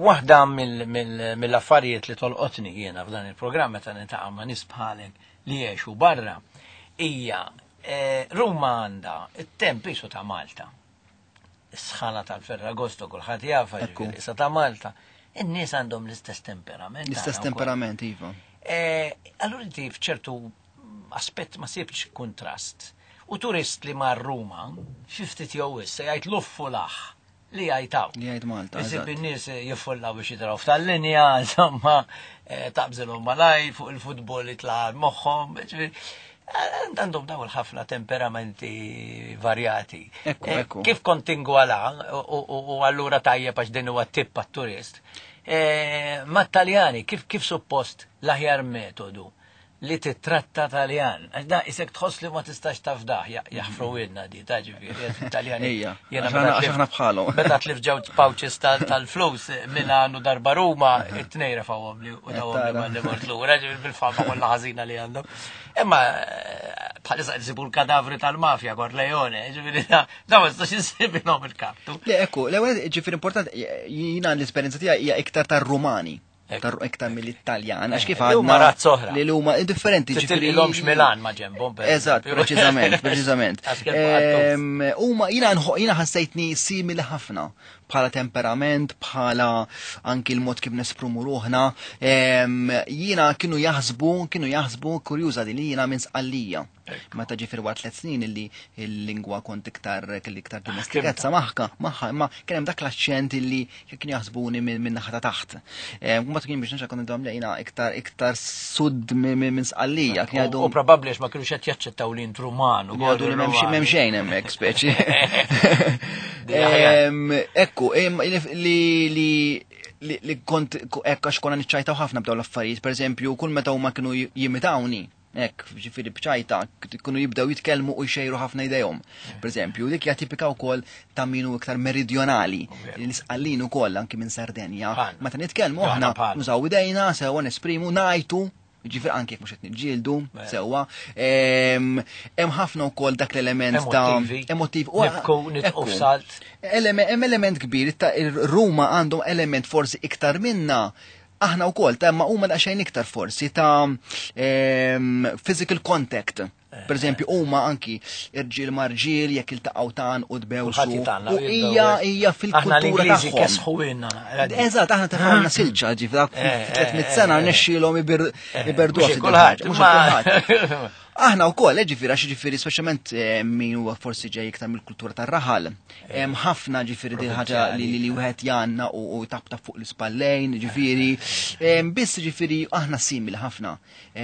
D: waħda mill-affarijiet li tolqotni jiena f'dan il-programm meta niltaqa' ma' nies bħalek li jgħixu barra hija Ruma għandha it-temp isu ta' Malta. Is-sħana tal-Ferragosto kulħadd jafa issa ta' Malta. In-nies għandhom l-istess temperament.
F: L-istess temperament, iva.
D: Allura inti f'ċertu aspett ma sibx kontrast. U turist li mar Ruma, xi ftit jew issa jgħid luffu laħ li jgħajtaw.
F: Li jgħid Malta.
D: Isib in-nies jiffollaw biex jitraw f'tal-linja, insomma, taqbżilhom malaj fuq il-futbol jitla' moħħhom, għandhom daw ħafna temperamenti varjati.
F: Ekku.
D: Kif kontingwala u allura tajjeb għax din huwa tipp għat-turist. Ma' Taljani, kif suppost l-aħjar metodu li titratta Taljan? Għax da isek tħoss li ma tistax tafdaħ, jaħfru widna di, ta' ġifieri, Taljani.
F: Aħna bħalhom.
D: Meta tlif ġew pouches tal-flus Milano darba Ruma, it-tnejra fawhom li u dawhom li mort lura, bil-fama kollha ħażina li għandhom. Imma bħalissa jsibu l-kadavri tal-mafja Corleone, ġifieri da ma jistax insibhom il-kaptu.
F: Le, ekku, l-ewwel ġifieri importanti jiena l-esperjenza tiegħi hija iktar tar-Rumani. Iktar mill-Italjan, għax kif għadna li l-huma differenti.
D: Ġifiri Milan ma ġembom.
F: Eżatt, preċizament. Jina ħassejtni simili ħafna bħala temperament, bħala anki l-mod kif nesprimu ruħna. Jina kienu jaħsbu kurjuża li jina minn Sqallija. Meta ġifieri wara 3 snin illi l-lingwa kont iktar domestikazza maħka, ma kien hemm dak l-aċċent illi kienu jaħsbuni minn naħa ta' taħt. Mbagħad kien biex kont indhom lejna iktar sud minn Sqallija.
D: U probabbli ma kienux qed jaċċettaw li int Ruman u
F: għadu li m'hemm xejn hemmhekk speċi. Ekku, li kont ekk għax konna niċċajtaw ħafna b'daw l-affarijiet, pereżempju, kull meta huma kienu jimitawni. Ġifieri bċajta, kienu jibdew jitkellmu u jxejru ħafna idejhom. Pereżempju, dik hija tipika wkoll ta' minu iktar meridjonali, l-Isqallin ukoll anki minn Sardenja. Meta nitkellmu aħna nużaw idejna, sewwa nesprimu, ngħidu, ġifieri anke jekk mhux qed niġġieldu, sewwa. Hemm ħafna wkoll dak l-element ta' emotiv.
D: Nitqu salt.
F: Hemm element kbir, ir-Ruma għandhom element forsi iktar minna. Aħna wkoll ta' ma huma daqsxejn iktar forsi ta' physical contact. Per eżempju, huma anki irġiel marġiel jekk iltaqgħu tan u dbewsu. U hija fil-kultura tagħhom. Eżatt, aħna tafalna silġa ġifieri 300 sena nexxielhom iberduha fil-kulħadd. Aħna wkoll ġifieri speċjalment min huwa forsi ġej iktar mill-kultura tar-raħal. Hemm ħafna ġifieri din ħaġa li wieħed janna u tabta fuq l-ispallejn, ġifieri. Biss ġifieri aħna simili ħafna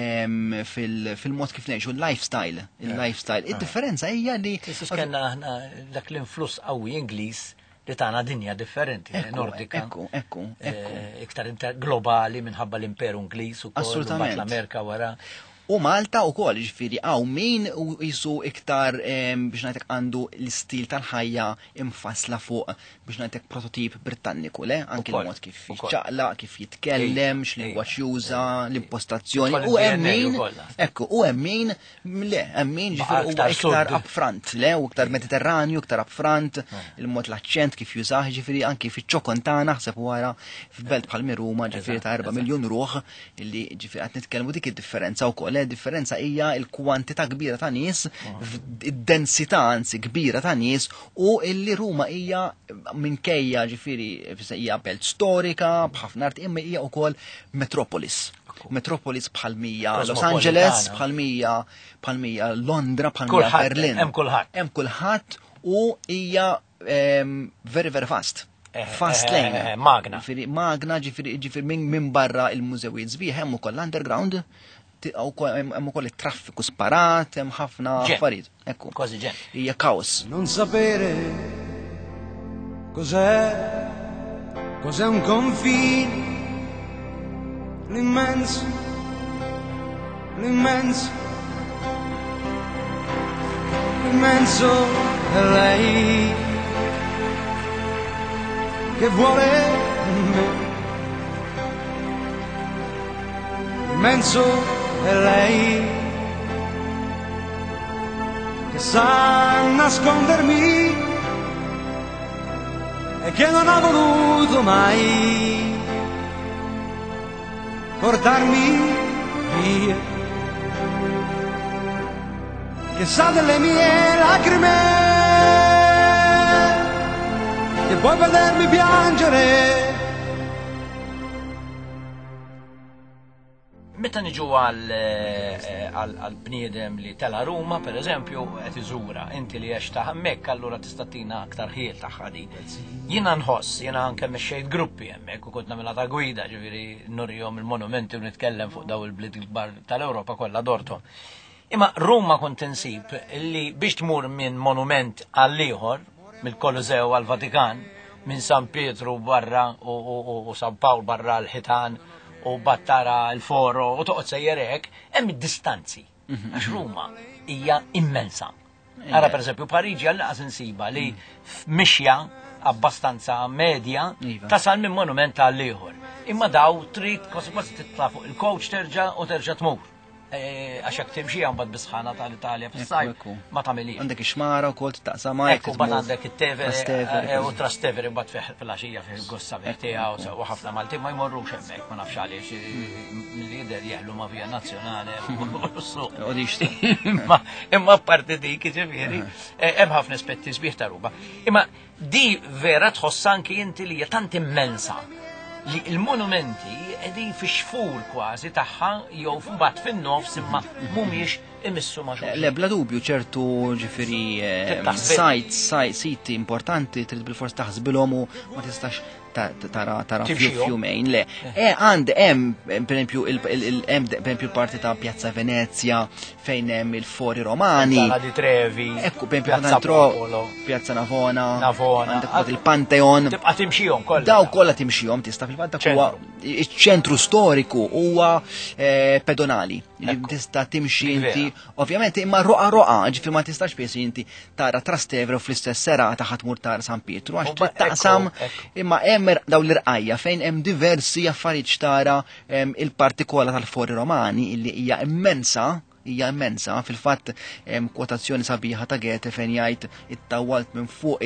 F: fil-mod kif ngħixu il-lifestyle. Id-differenza hija li
D: kellna aħna dak l-influss qawwi Ingliż li tagħna dinja differenti, nordika.
F: Ekku.
D: Iktar globali minħabba l-Imperu Ingliż ukoll u l-Amerika wara.
F: U Malta wkoll ġifieri hawn min u jisu iktar biex ngħidlek għandu l-istil tal-ħajja imfassla fuq biex ngħidlek prototip Britanniku, le? Anke l-mod kif jiċċaqlaq, kif jitkellem, x'lingwaġġ juża, l-impostazzjoni. U hemm min ġifieri huwa iktar upfront, le? U iktar Mediterranju, iktar upfront, il-mod l-aċċent kif jużah, ġifieri anke fiċ-ċokontana ħseb wara f'belt bħal Ruma ġifieri ta' 4 miljun ruħ illi ġifieri qed nitkellmu dik id-differenza wkoll. Differenza hija l-kwantità kbira ta' nies, id-densità anzi kbira ta' nies u illi Ruma hija minkejja ġifieri hija belt storika b'ħafna art imma hija wkoll metropolis. Metropolis bħal-mija Los Angeles, bħal-mija Londra, bħal-mija Berlin. Hemm kulħadd u hija very very fast. Fast lane. Magna ġifieri minn barra il-mużewijiet sbieħ hemm ukoll underground. Hemm ukoll it-traffiku sparat, hemm ħafna affarijiet. Ekku.
D: Kważi ġen.
F: Hija kaos.
E: Non sapere cos'è un confine, l'immenso, è lei che vuole me, l'immenso è lei che sa nascondermi e che non ha voluto mai portarmi via, che sa delle mie lacrime, che vuoi vedermi piangere.
D: Meta niġu għal bniedem li tela Ruma, per eżempju, qed iżura, inti li għex ta' hemmhekk allura tista' tina aktar ħiel tagħha di. Jiena nħoss, jiena anke mexxejt gruppi hemmhekk u kont nagħmilha ta' gwida, ġifieri nurihom il-monumenti u nitkellem fuq daw il-bliet il-kbar tal-Ewropa kollha dorthom. Imma Ruma kont insib li biex tmur minn monument għal ieħor, mill-Kolosew għal Vatikan, minn San Pietru barra u San Pawl barra l-Ħitan u battara l-Foro u toqgħod sejjerek, hemm id-distanzi. Għax Ruma hija immensa. Ara pereżempju Pariġi għall-laqas insiba li mixja abbastanza medja tasal minn monument għal ieħor. Imma daw trid kważi titla' fuq il-coach terġa' u terġa' tmur. Għax jekk timxija mbagħad bisħana tal-Italja fis-sajf ma tagħmilix.
F: Għandek ix-xmara wkoll taqsam ma
D: Ekku mbagħad għandek it-Tevere u Trastevere mbagħad fil-għaxija fil-Gossa tiegħu u ħafna Malti ma jmorrux hemmhekk ma nafx għaliex mill-lider jeħlu ma vija nazzjonali imma apparti dik ġifieri hemm ħafna aspetti sbieħ ta' Ruma. Imma di vera tħoss anki inti li hija tant immensa li il-monumenti qegħdin fi xfur kważi tagħha jew mbagħad fin-nofs imma mhumiex imissu ma' xulxin.
F: Le bla dubju ċertu ġifieri siti importanti trid bil-fors taħsbilhom u ma tistax tara fjumejn. Le. Hemm pereżempju il-parti ta' Pjazza Venezia fejn hemm il-Fori Romani.
D: Sala di Trevi.
F: Ekku Pjazza Navona. Għandek il-Pantheon.
D: Tibqa' timxihom kollha.
F: Daw kollha timxihom tista' fil-fatt huwa iċ-ċentru storiku huwa pedonali. Tista' timxi inti ovvjament imma roqa ġifier ma tistax pesi inti tara Trastevere u fl-istess serata ħatmur tara San Pietru għax taqsam imma hemm daw l-irqajja fejn hemm diversi affarijiet tara il-parti kollha tal-Fori Romani illi hija immensa fil-fatt kwotazzjoni sabiħa ta' Goethe fejn jgħid ittawwalt minn fuq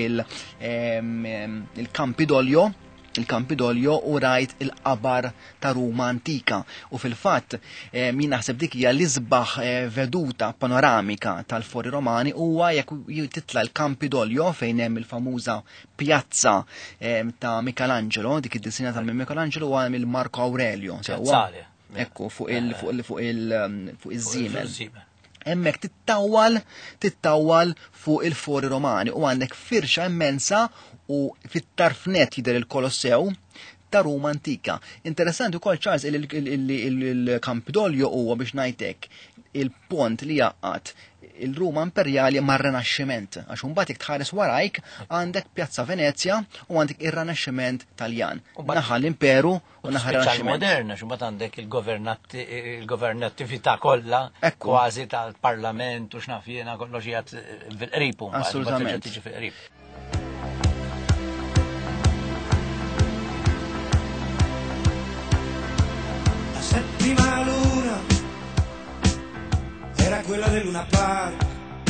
F: il-Campidolio u rajt il-qabar ta' Ruma antika u fil-fatt min naħseb dik hija l-isbaħ veduta panoramika tal-Fori Romani huwa jekk titla l-Campidolio fejn hemm il-famuża pjazza ta' Michelangelo, dik id-disinjata minn Michelangelo huwa mill Marco Aurelio. Ekku fuq iż-żiemel. Hemmhekk tittawwal fuq il-Fori Romani u għandek firxa immensa u fit-tarfnet jidher il-Kolossew ta' Ruma antika. Interessanti wkoll Charles il-Campidolio huwa biex ngħidlek il-pont li jaqqat il-Ruma imperjali mar-Renaxximent għax imbagħad jekk tħares warajk għandek Pjazza Venezia u għandek ir-Renaxximent Taljan. Naħa l-Imperu u naħa r-Renaxximent.
D: Moderna x'imbagħad għandek il-governattività kollha kważi tal-Parlament u x'naf jiena kollox jgħid fil-qrib
F: assolutament
D: tiġi fil-qrib.
E: Settima luna era quella del Luna Park.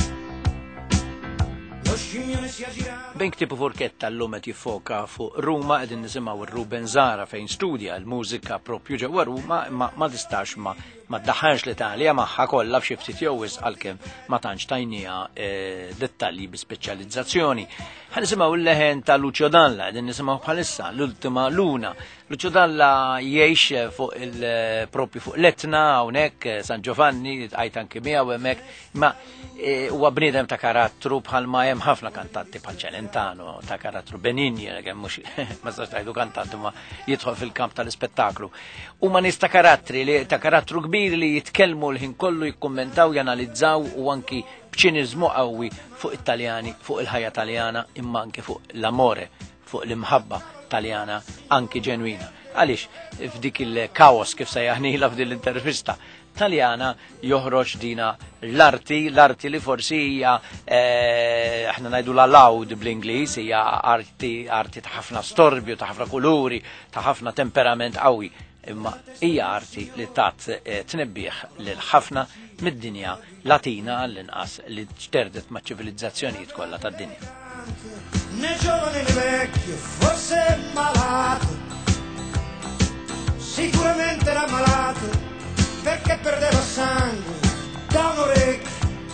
E: Lo scimmione si aggirava.
D: Bejn ktibu Forketta l-lum qed jiffoka fuq Ruma qegħdin nisimgħu ir-Ruben Zara fejn studja l-mużika propju ġewwa Ruma ma tistax ma ddaħħalx l-Italja magħha kollha f'xi ftit jowis għalkemm ma tantx tajnija dettalji bi speċjalizzazzjoni. Ħanisimgħu l-leħen ta' Lucio Dalla qegħdin nisimgħu bħalissa l-ultima luna. Lucio Dalla jgħix fuq propju fuq l-Etna hawnhekk San Giovanni tqajt anke miegħu hemmhekk ma huwa bniedem ta' karattru bħalma hemm ħafna kantanti bħal Celentano ta' karattru Benigni kemm mhux ma stax tgħidu kantanti ma jidħol fil-kamp tal-ispettaklu. Huma nies ta' karattru kbir li jitkellmu l-ħin kollu jikkummentaw, janalizzaw u anki b'ċiniżmu qawwi fuq it-Taljani, fuq il-ħajja Taljana imma anke fuq l-amore, fuq l-imħabba Taljana anki ġenwina. Għaliex f'dik il-kaos kif sejjaħnila f'din l-intervista Taljana joħroġ dina l-arti li forsi hija aħna ngħidu la loud bl-Ingliż hija arti ta' ħafna storbju, ta' ħafna kuluri, ta' ħafna temperament qawwi. Imma hija arti li tat tnebbieħ lil ħafna mid-dinja Latina għall-inqas li ċterdet ma' ċivilizzazzjonijiet kollha tad-dinja.
E: Né giovane né vecchio, forse malato, sicuramente era malato perché perdeva sangue da un orecchio.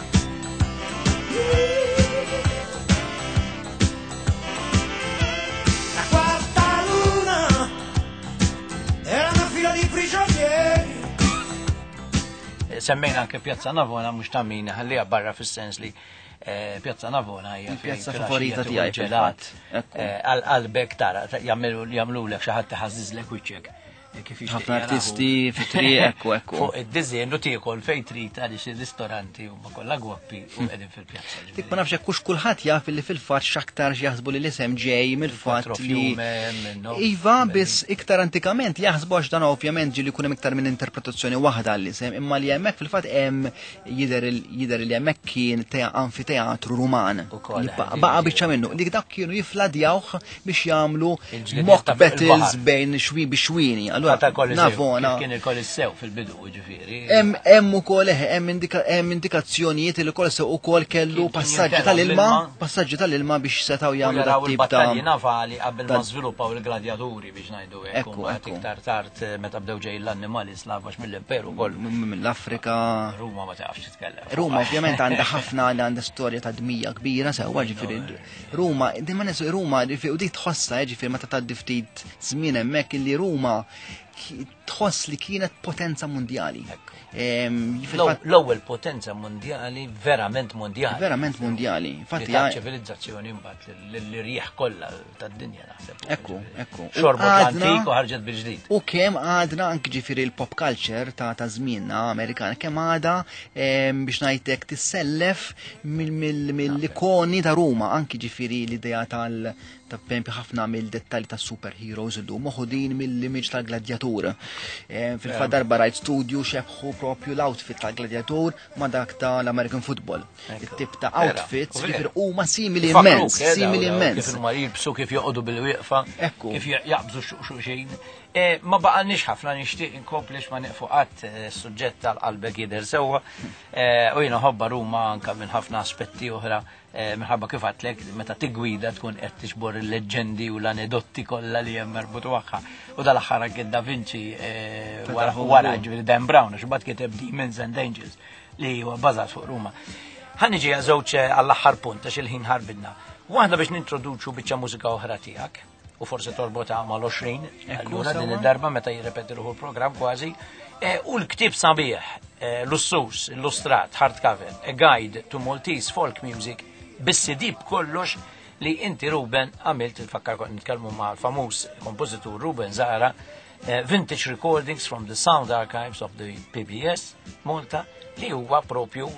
E: La quarta luna era una fila di prigionieri.
D: Semmejna anke Pjazza Navona mhux ta' min ħallija barra fis-sens li Pjazza Navona hija
F: Il-pjazza favorita tiegħi fil-fatt.
D: Qalbek tara jagħmlulek xi ħadd iħażżilek wiċċek.
F: Ħafna artisti fit-tri ekku.
D: Fuq id-dizjen u tiekol fejn trid għaliex ir-ristoranti huma kollha gwappi u qegħdin fil-pjazza.
F: Dik ma nafx hekk hux kulħadd jaf li fil-fatt x'aktar jaħsbu li l-isem ġej mill-fatt li iva biss iktar antikament jaħsbu għax dan ovvjament ġieli jkun hemm iktar minn interpretazzjoni waħda għall-isem, imma li hemmhekk fil-fatt hemm jidher li hemmhekk kien anfiteatru Ruman. Baqa' biċċa minnu. Dik dak kienu jifladjawh biex jagħmlu mock battles bejn xwini. Navona.
D: Kien il-Kolissew fil-bidu ġifieri.
F: Hemm ukoll hemm indikazzjonijiet li l-Kolissew ukoll kellu passaġġi tal-ilma biex setgħu jagħmlu dak tip ta'
D: battalji navali qabel ma żviluppaw il-gladjaturi biex ngħidu hekk iktar tard meta bdew ġej l-annimali slavax mill-imperu kollu.
F: Mill-Afrika.
D: Ruma ma tafx titkellem.
F: Ruma ovvjament għandha storja ta' dmija kbira sewwa ġifieri. Ruma u dik tħossha ġifieri meta tgħaddi ftit żmien hemmhekk illi Ruma tħoss li kienet potenza mondjali.
D: L-ewwel potenza mondjali, verament mondjali.
F: Verament mondjali.
D: Infatti ċivilizzazzjoni mbagħad li rieħ kollha tad-dinja naħseb.
F: Ekku.
D: Xorbu antik u ħarġet bil-ġdid.
F: U kemm għadna anke ġifieri l-pop culture ta' żmienna Amerikana kemm għadha biex ngħidlek tissellef mill-ikoni ta' Ruma, anke ġifieri l-idea ta' pempi ħafna mill-dettalji ta' superheroes illum moħudin mill-image tal-gladjatur. Fil-fatt darba rajt studju xebħu propju l-outfit tal-gladjatur ma dak ta' l-American football. Il-tip ta' outfits ġifier huma simili immens.
D: Kif huma jilbsu kif joqogħdu bil-wieqfa, kif jaqbżu xulxin. Ma baqalniex ħafna nixtieq inkomplix ma nieqfu qatt suġġett tal-qalbek jidher sewwa u jiena ħobba Ruma anke minn ħafna aspetti oħra minħabba kif għatlek meta tigwida tkun qed tixbor il-leġendi u l-anedotti kollha li hemm marbutu magħha. U dal-aħħar anke Da Vinci wara ġifieri Dan Brown għax imbagħad kiteb Demons and Angels li huwa bbażat fuq Ruma. Ħaniġi żewġ għall-aħħar punt għax il-ħin ħarbidna. Waħda biex nintroduċu biċċa mużika oħra tiegħek u forse torbota mal-20 allura din id-darba meta jirrepeti ruħu l-programm kważi u l-ktib sabiħ lussus, illustrat, hardcover, a guide to Maltese folk music bis-CD kollox li inti Ruben għamilt il-fakkar nitkellmu ma' l-famuż kompożitur Ruben Zara vintage recordings from the sound archives of the PBS Malta li huwa propju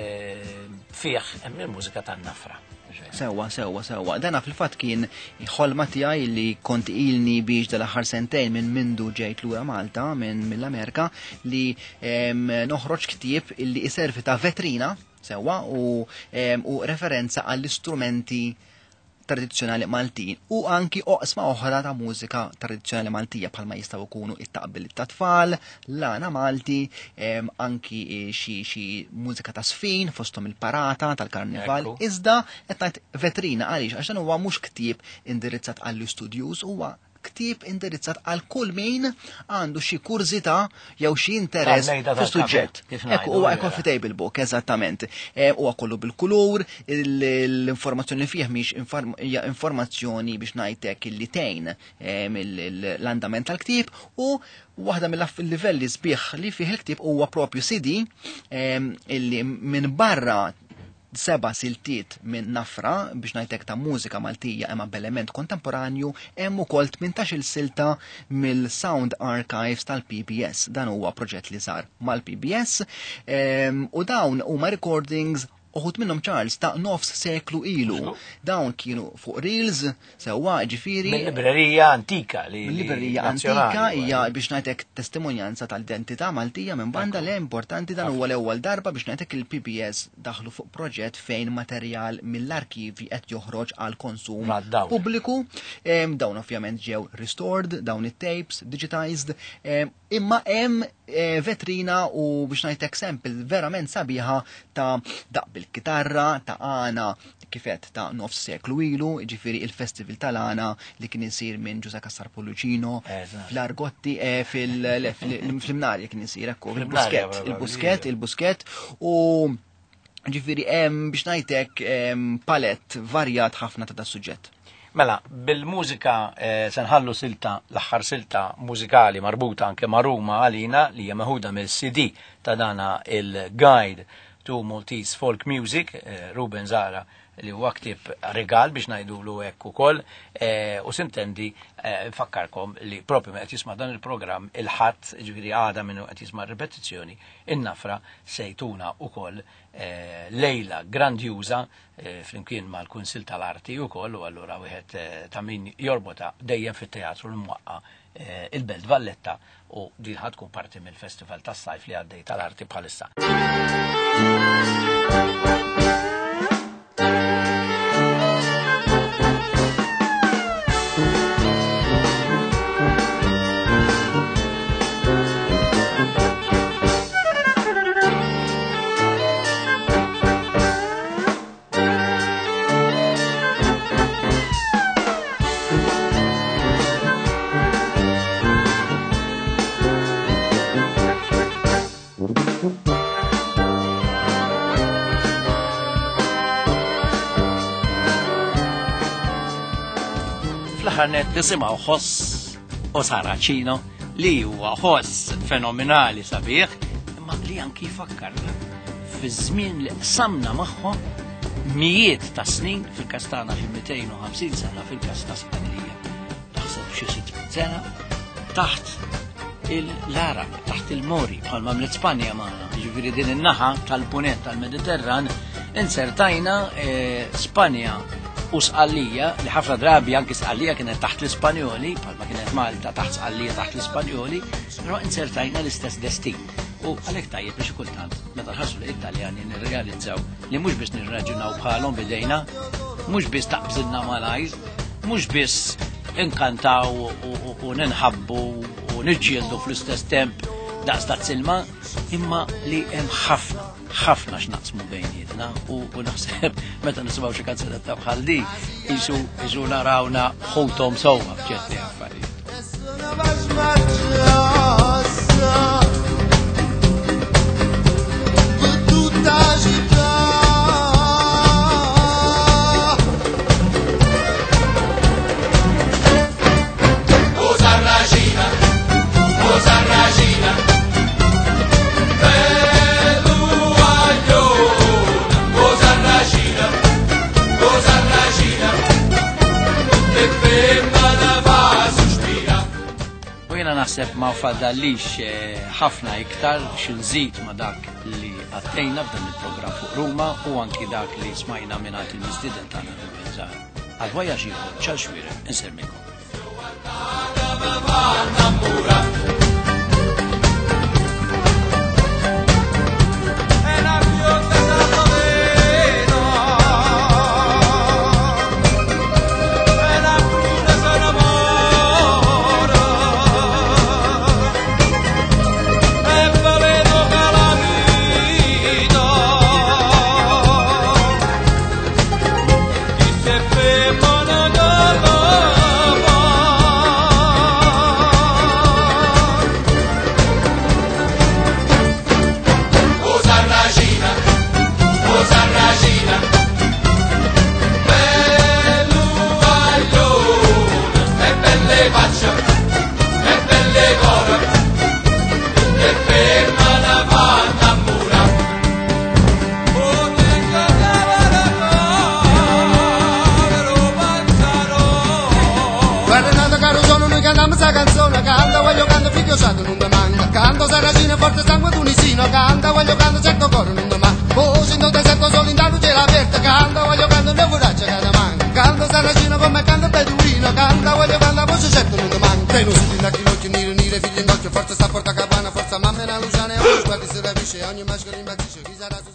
D: fih hemm il-mużika tan-nafra.
F: Sewa. Dana fil-fatt kien ħolma tiegħi li kont ilni biex dal-aħħar sentejn minn mindu ġejt lura Malta mill-Amerika li noħroġ ktieb illi iservi ta' vetrina sewa u referenza għall-istrumenti tradizzjonali Maltin u anki oqsma oħra ta' mużika tradizzjonali Maltija bħalma jistgħu jkunu it-taqbil ta' tfal, lana Malti, anki xi mużika ta' sfin fosthom il-parata tal-karnival. Iżda qed ngħid vetrina għaliex għax dan huwa mhux ktieb indirizzat għall-istudjuż huwa ktieb indirizzat għal kull min għandu xi kurzità jew xi interess fis-suġġett. Ekku huwa comfortable book eżattament. Huwa kollu bil-kulur, l-informazzjoni fih mhix informazzjoni biex ngħidlek illi tgħin l-andament tal-ktieb u waħda mill-livelli sbieħ li fih il-ktieb huwa propju CD illi minn barra 7 siltiet minn nafra biex ngħidlek ta' mużika Maltija hemm b'element kontemporanju hemm ukoll 18 silta mill-Sound Archives tal-PBS. Dan huwa proġett li sar mal-PBS u dawn huma recordings uħud minnhom Charles ta' nofs seklu ilu. Dawn kienu fuq reels sewwa ġifieri.
D: Mill-librerija antika
F: Librerija antika hija biex ngħidlek testimonjanza tal-identità Maltija minn banda li importanti dan huwa l-ewwel darba biex ngħidlek il-PBS daħlu fuq proġett fejn materjal mill-arkivi qed joħroġ għal konsum pubbliku. Dawn ovvjament ġew restored, dawn it-tapes, digitized, imma hemm vetrina u biex ngħidlek sample verament sabiħa ta' daq bil-kitarra ta' Għana kifet ta' nofs seklu ilu, ġifiri il-festival tal-Għana li kien isir minn Giuseppe Cassar Pollucino, fl-Argotti, fil-Mnarja kien isir, ekku, il-Busket, u ġifiri biex ngħidlek palett varjat ħafna ta' suġġett.
D: Mela, bil-mużika senħallu silta, l-aħħar silta mużikali marbuta anke ma' Ruma għalina li hija meħuda mill-CD ta' dana il-Guide to Maltese Folk Music, Ruben Zara, li huwa ktib regal biex ngħidulu hekk ukoll, u sintendi fakkarkom li propju ma qed jisma' dan il-programm il-ħadd ġifieri għada minnu qed jisma' ripetizzjoni, in-nafra sejtuna ukoll lejla grandjuża flimkien mal-Kunsill tal-Arti ukoll, u allura wieħed ta' min jorbota dejjem fit-teatru l-Mwaqqa il-Belt Valletta, u din ħadd tkun parti mill-Festival tas-Sajf li għaddej tal-Arti bħalissa. Fl-ħarnet nisimaw ħoss o Saracino li huwa ħoss fenomenali sabiħ, imma li anki fakkarna fi żmien li qsamna magħhom mijiet ta' snin fil-Kastana fil-250 sena fil-Kasta Spanija. Taħseb xi 600 sena taħt il-Arab, taħt il-Mori, bħalma mlet Spanja magħna. Ġifieri din in-naħa tal-punent tal-Mediterran insertajna Spanja u Sqallija, li ħafna drabi anki Sqallija kienet taħt l-Ispanjoli, bħalma kienet Malta taħt Sqallija taħt l-Ispanjoli, però insertajna l-istess destin. U għalhekk tajjeb biex kultant meta nħarsu l-Italjani nirrealizzaw li mhux biss nirraġunaw bħalhom bidejna, mhux biss taqbżilna malajr, mhux biss inkantaw u ninħabbu u niġġieldu fl-istess temp daqs ta' silma, imma li hemm ħafna x'naqsmu bejnietna u naħseb meta nisimgħu xi kanzunetta bħal di isu narawna ħuthom sewwa f'ċerti affarijiet. Naħseb ma fadallix ħafna iktar xinżid ma dak li għattejna f'dan il-programm fuq Ruma u anki dak li smajna minnat il-mistiden tagħna Ruben. Għal-vojaġ ieħor ċal xwierer insemmikom.
C: Canto Saracino forte sangue tunisino, canta voglio canto certo coro non domani. Voce in deserto solo in luce aperta, canta voglio canto ne voraccia cada mano. Canto Saracino come canto beduino, canta voglio canto voce certo non domani. Sei non si da occhio nire figli in occhio, forza sta porta cabana, forza mamma e la luciana, ogni sguardi si rapisce, ogni maschera imbazisce, chi sarà